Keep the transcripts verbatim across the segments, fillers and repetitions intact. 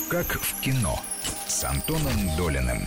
Как в кино с Антоном Долиным.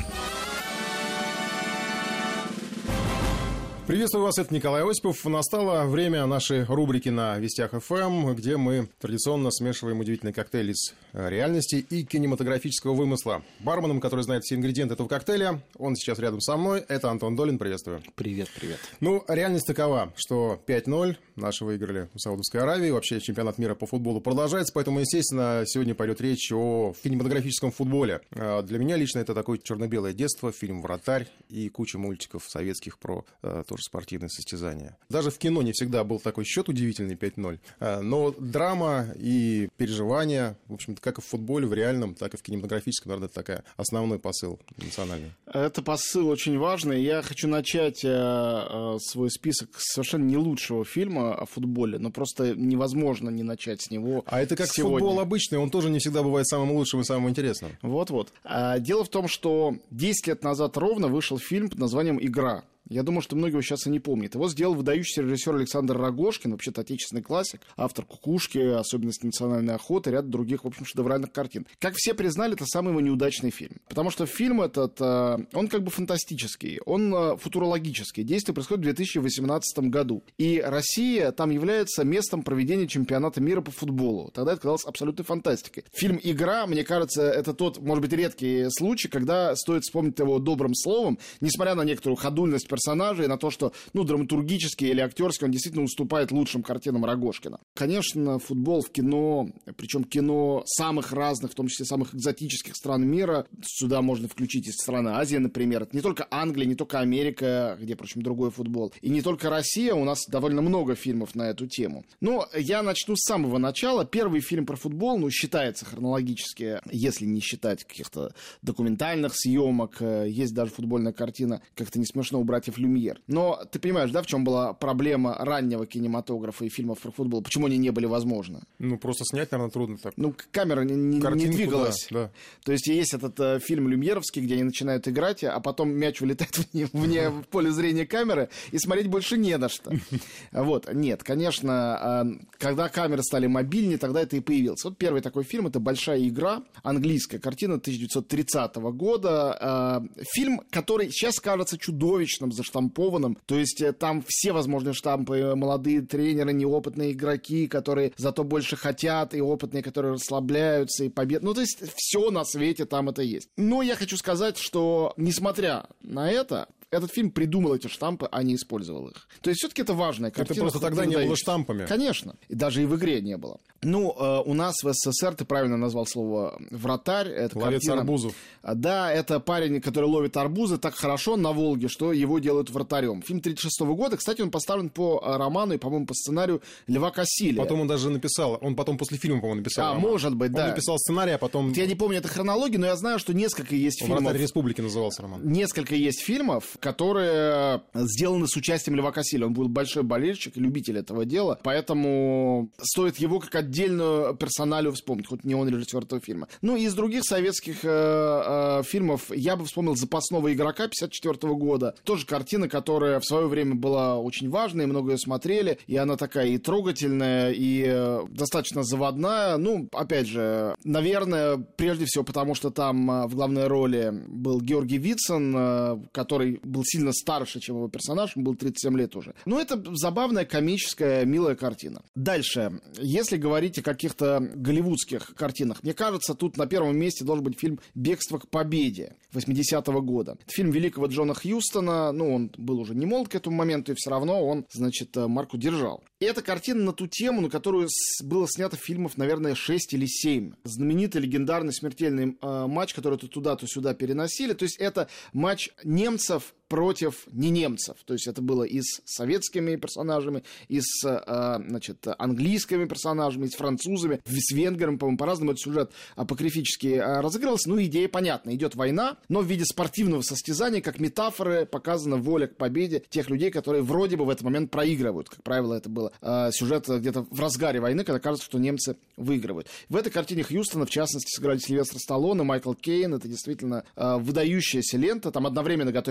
Приветствую вас, это Николай Осипов. Настало время нашей рубрики на Вестях эф эм, где мы традиционно смешиваем удивительный коктейль из реальности и кинематографического вымысла. Барменом, который знает все ингредиенты этого коктейля, он сейчас рядом со мной, это Антон Долин, приветствую. Привет, привет. Ну, реальность такова, что пять ноль наши выиграли у Саудовской Аравии, вообще чемпионат мира по футболу продолжается, поэтому, естественно, сегодня пойдет речь о кинематографическом футболе. Для меня лично это такое черно-белое детство, фильм «Вратарь» и куча мультиков советских про тоже спортивные состязания. Даже в кино не всегда был такой счет удивительный пять ноль, но драма и переживания, в общем-то, как и в футболе, в реальном, так и в кинематографическом, наверное, это такой основной посыл национальный. Это посыл очень важный. Я хочу начать э, свой список с совершенно не лучшего фильма о футболе, но просто невозможно не начать с него. А это как сегодня. Футбол обычный, он тоже не всегда бывает самым лучшим и самым интересным. Вот-вот. А, дело в том, что десять лет назад ровно вышел фильм под названием «Игра». Я думаю, что многие его сейчас и не помнят. Его сделал выдающийся режиссер Александр Рогожкин, вообще-то отечественный классик, автор «Кукушки», «Особенности национальной охоты», ряд других, в общем, шедевральных картин. Как все признали, это самый его неудачный фильм. Потому что фильм этот, он как бы фантастический, он футурологический. Действие происходит в две тысячи восемнадцатом году. И Россия там является местом проведения чемпионата мира по футболу. Тогда это казалось абсолютной фантастикой. Фильм «Игра», мне кажется, это тот, может быть, редкий случай, когда стоит вспомнить его добрым словом, несмотря на некоторую ходульность персонажей, на то, что, ну, драматургически или актерски он действительно уступает лучшим картинам Рогожкина. Конечно, футбол в кино, причем кино самых разных, в том числе самых экзотических стран мира, сюда можно включить и страны Азии, например. Это не только Англия, не только Америка, где, впрочем, другой футбол, и не только Россия, у нас довольно много фильмов на эту тему. Но я начну с самого начала. Первый фильм про футбол, ну, считается хронологически, если не считать каких-то документальных съемок, есть даже футбольная картина, как-то не смешно, у братьев Люмьер. Но ты понимаешь, да, в чем была проблема раннего кинематографа и фильмов про футбол? Почему они не были возможны? Ну, просто снять, наверное, трудно так. Ну, камера не, не, не двигалась. Да, да. То есть есть этот э, фильм люмьеровский, где они начинают играть, а потом мяч вылетает вне, вне в поле зрения камеры, и смотреть больше не на что. Вот, нет, конечно, когда камеры стали мобильнее, тогда это и появилось. Вот первый такой фильм — это «Большая игра», английская картина тысяча девятьсот тридцатого года. Фильм, который сейчас кажется чудовищным, заштампованным, то есть там все возможные штампы, молодые тренеры, неопытные игроки, которые зато больше хотят, и опытные, которые расслабляются, и побед. Ну, то есть все на свете там это есть. Но я хочу сказать, что несмотря на это, этот фильм придумал эти штампы, а не использовал их. То есть все-таки это важная картина. Это просто тогда не было штампами. Конечно. И даже и в игре не было. Ну, э, у нас в СССР, ты правильно назвал слово «Вратарь». Это Ловец картина... арбузов. Да, это парень, который ловит арбузы так хорошо на Волге, что его делают вратарем. Фильм тридцать шестого года. Кстати, он поставлен по роману и, по-моему, по сценарию Льва Кассилия. Потом он даже написал, он потом после фильма, по-моему, написал А, роман. может быть, да. Он написал сценарий, а потом... Я не помню это хронологию, но я знаю, что несколько есть фильмов... «Вратарь республики» назывался роман. Несколько есть фильмов, которые сделаны с участием Льва Кассилия. Он был большой болельщик и любитель этого дела, поэтому стоит его как отдельную персоналию вспомнить, хоть не он режиссер этого фильма. Ну, и из других советских э, э, фильмов я бы вспомнил «Запасного игрока» пятьдесят четвёртого года. Тоже картина, которая в свое время была очень важной, много ее смотрели, и она такая и трогательная, и э, достаточно заводная. Ну, опять же, наверное, прежде всего потому, что там э, в главной роли был Георгий Вицин, э, который был сильно старше, чем его персонаж, он был тридцать семь лет уже. Ну, это забавная, комическая, милая картина. Дальше, если говорить о каких-то голливудских картинах, мне кажется, тут на первом месте должен быть фильм «Бегство к победе» восьмидесятого года. Это фильм великого Джона Хьюстона, ну, он был уже не молод к этому моменту, и все равно он, значит, марку держал. И эта картина на ту тему, на которую было снято фильмов, наверное, шесть или семь. Знаменитый, легендарный, смертельный э, матч, который то туда, то сюда переносили. То есть это матч немцев против не немцев. То есть это было и с советскими персонажами, и с э, значит, английскими персонажами, и с французами, с венграми, по-моему, по-разному этот сюжет апокрифически э, разыгрывался. Ну, идея понятна. Идет война, но в виде спортивного состязания, как метафоры, показана воля к победе тех людей, которые вроде бы в этот момент проигрывают. Как правило, это было э, сюжет где-то в разгаре войны, когда кажется, что немцы выигрывают. В этой картине Хьюстона, в частности, сыграли Сильвестр Сталлоне, Майкл Кейн. Это действительно э, выдающаяся лента. Там одновременно готовится победа,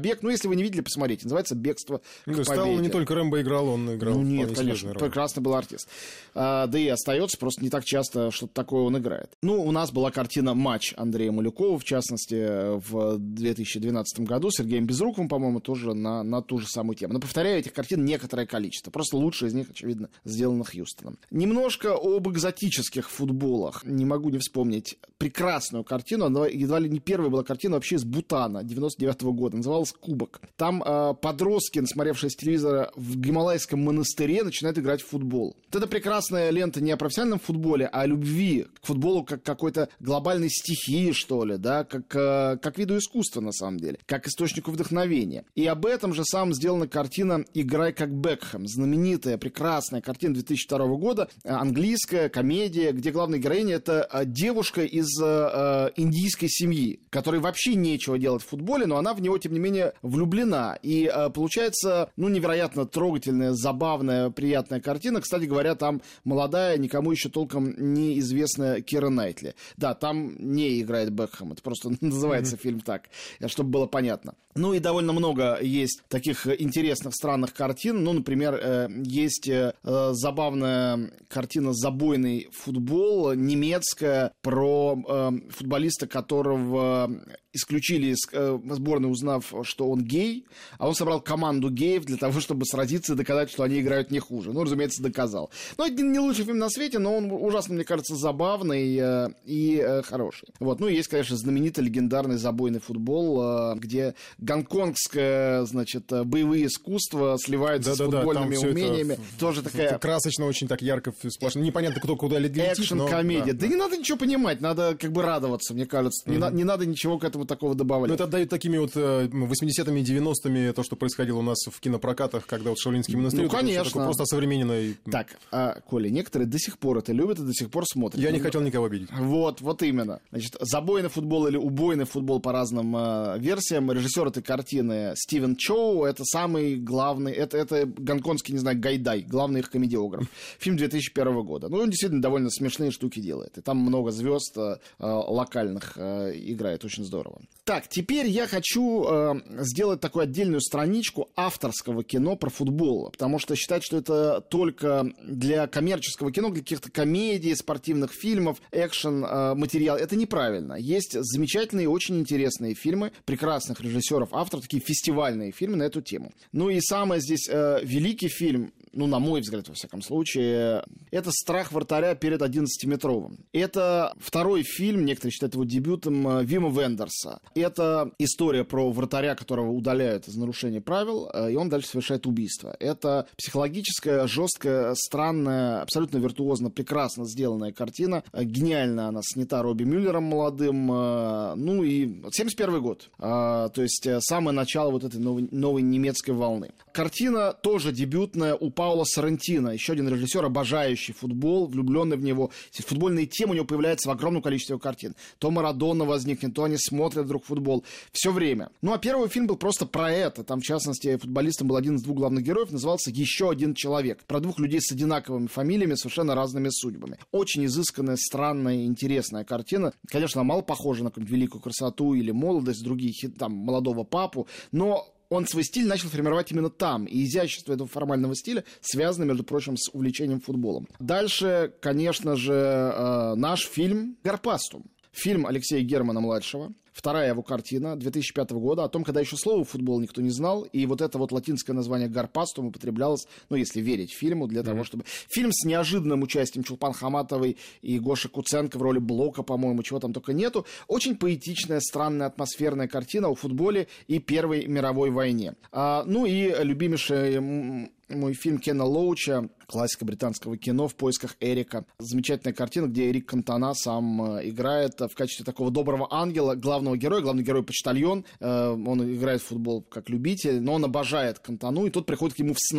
«Побег». Ну, если вы не видели, посмотрите. Называется «Бегство к Ну, победе». Сталлоне не только Рэмбо играл, он играл. Ну, нет, вполне конечно, серьезную роль. прекрасный был артист. А, да и остается, просто не так часто что-то такое он играет. Ну, у нас была картина «Матч» Андрея Малюкова, в частности, в две тысячи двенадцатом году, с Сергеем Безруковым, по-моему, тоже на, на ту же самую тему. Но, повторяю, этих картин некоторое количество. Просто лучшие из них, очевидно, сделаны Хьюстоном. Немножко об экзотических футболах. Не могу не вспомнить прекрасную картину. Она едва ли не первая была картина вообще из Бутана девяносто девятого года. Называлась «Кубок». Там э, подростки, насмотревшие с телевизора в гималайском монастыре, начинают играть в футбол. Вот это прекрасная лента не о профессиональном футболе, а о любви к футболу как какой-то глобальной стихии, что ли, да, как, э, как виду искусства, на самом деле, как источнику вдохновения. И об этом же самом сделана картина «Играй как Бекхэм», знаменитая, прекрасная картина две тысячи второго года, английская комедия, где главная героиня — это девушка из э, индийской семьи, которой вообще нечего делать в футболе, но она в него, тем не менее, влюблена. И э, получается, ну, невероятно трогательная, забавная, приятная картина. Кстати говоря, там молодая, никому еще толком неизвестная Кира Найтли. Да, там не играет Бекхэм, это просто называется mm-hmm. фильм так, чтобы было понятно. Ну и довольно много есть таких интересных, странных картин. Ну, например, э, есть э, забавная картина «Забойный футбол», немецкая, про э, футболиста, которого исключили из э, сборной, узнав, что он гей, а он собрал команду геев для того, чтобы сразиться и доказать, что они играют не хуже. Ну, разумеется, доказал. Ну, это не лучший фильм на свете, но он ужасно, мне кажется, забавный э, и э, хороший. Вот. Ну, и есть, конечно, знаменитый легендарный «Забойный футбол», э, где гонконгское, значит, боевые искусства сливаются да, с да, футбольными да, умениями. Это, Тоже такая... Это красочно, очень так ярко, сплошно. Непонятно, кто куда летит. Экшн-комедия. Да, да, да не надо ничего понимать, надо как бы радоваться, мне кажется. Mm-hmm. Не, на, не надо ничего к этому такого добавлять. Ну, это отдает такими вот восьмидесятыми и девяностыми, то, что происходило у нас в кинопрокатах, когда вот Шаолинский монастырь. Ну, конечно. Просто современный. Так, а, Коля, некоторые до сих пор это любят и до сих пор смотрят. Я ну, не хотел никого обидеть. Вот, вот именно. Значит, забойный футбол или убойный футбол по разным э, версиям. Режиссер этой картины Стивен Чоу, это самый главный, это, это гонконгский, не знаю, Гайдай, главный их комедиограф. Фильм две тысячи первого года. Ну, он действительно довольно смешные штуки делает. И там много звезд э, локальных э, играет, очень здорово. Так, теперь я хочу э, сделать такую отдельную страничку авторского кино про футбол, потому что считать, что это только для коммерческого кино, для каких-то комедий, спортивных фильмов, экшен, э, материал, это неправильно. Есть замечательные, очень интересные фильмы прекрасных режиссеров, авторов, такие фестивальные фильмы на эту тему. Ну и самый здесь э, великий фильм, ну, на мой взгляд, во всяком случае, это «Страх вратаря перед одиннадцатиметровым». Это второй фильм, некоторые считают его дебютом, Вима Вендерса. Это история про вратаря, которого удаляют из нарушения правил, и он дальше совершает убийство. Это психологическая, жесткая, странная, абсолютно виртуозно, прекрасно сделанная картина. Гениально она снята Робби Мюллером молодым. Ну и семьдесят первый год. То есть самое начало вот этой новой, новой немецкой волны. Картина тоже дебютная у Паула Соррентино, еще один режиссер, обожающий футбол, влюбленный в него. Футбольные темы у него появляются в огромном количестве его картин. То Марадона возникнет, то они смотрят друг футбол. Все время. Ну, а первый фильм был просто про это. Там, в частности, футболистом был один из двух главных героев, назывался «Еще один человек». Про двух людей с одинаковыми фамилиями, совершенно разными судьбами. Очень изысканная, странная, интересная картина. Конечно, она мало похожа на какую-нибудь «Великую красоту» или «Молодость», другие хиты, там, «Молодого папу», но он свой стиль начал формировать именно там. И изящество этого формального стиля связано, между прочим, с увлечением футболом. Дальше, конечно же, э, наш фильм «Гарпастум». Фильм Алексея Германа-младшего. Вторая его картина две тысячи пятого года о том, когда еще слова футбол никто не знал, и вот это вот латинское название «Гарпастум» употреблялось, ну, если верить фильму, для mm-hmm. того, чтобы... Фильм с неожиданным участием Чулпан Хаматовой и Гоши Куценко в роли Блока, по-моему, чего там только нету. Очень поэтичная, странная, атмосферная картина о футболе и Первой мировой войне. А, ну и любимейший мой фильм Кена Лоуча, классика британского кино «В поисках Эрика». Замечательная картина, где Эрик Кантона сам играет в качестве такого доброго ангела, главного героя, главный герой почтальон. Он играет в футбол как любитель, но он обожает Кантону, и тот приходит к нему в снах.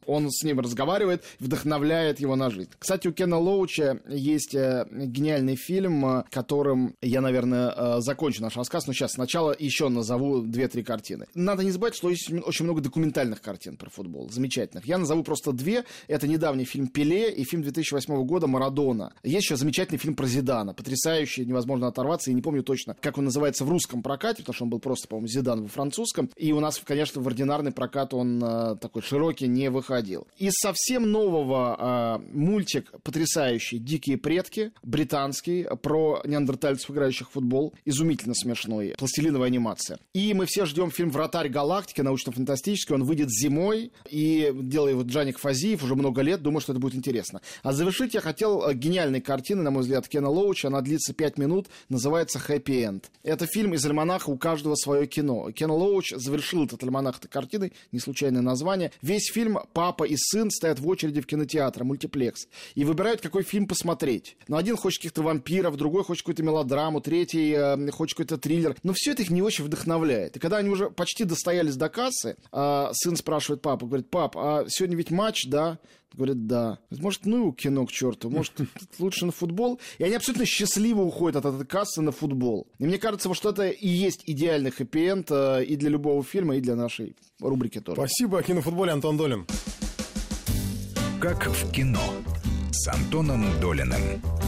Он с ним разговаривает, вдохновляет его на жизнь. Кстати, у Кена Лоуча есть гениальный фильм, которым я, наверное, закончу наш рассказ, но сейчас сначала еще назову две-три картины. Надо не забывать, что есть очень много документальных картин про футбол, замечательных. Я назову просто две. Это недавний фильм «Пеле» и фильм две тысячи восьмого года «Марадона». Есть еще замечательный фильм про Зидана, потрясающий, невозможно оторваться, и не помню точно, как он называется в русском прокате, потому что он был просто, по-моему, Зидан во французском, и у нас, конечно, в ординарный прокат он э, такой широкий не выходил. Из совсем нового э, мультик потрясающий «Дикие предки», британский, про неандертальцев, играющих в футбол, изумительно смешной, пластилиновая анимация. И мы все ждем фильм «Вратарь галактики», научно-фантастический, он выйдет зимой, и делает его Джаник Фазиев уже много лет, думаю, что это будет интересно. А завершить я хотел гениальной картины, на мой взгляд, Кена Лоуча, она длится пять минут, называется «Хэппи Энд». Это фильм из альманаха «У каждого свое кино». Кен Лоуч завершил этот альманах этой картиной, не случайное название. Весь фильм папа и сын стоят в очереди в кинотеатр, мультиплекс, и выбирают, какой фильм посмотреть. Но один хочет каких-то вампиров, другой хочет какую-то мелодраму, третий э, хочет какой-то триллер. Но все это их не очень вдохновляет. И когда они уже почти достоялись до кассы, э, сын спрашивает папу, говорит: пап, а сегодня ведь матч, да? Говорит, да. Может, ну кино к черту, может, лучше на футбол. И они абсолютно счастливо уходят от этой кассы на футбол. И мне кажется, вот что это и есть идеальный хэппи-энд э, и для любого фильма, и для нашей рубрики тоже. Спасибо, о кинофутболе, Антон Долин. Как в кино с Антоном Долиным.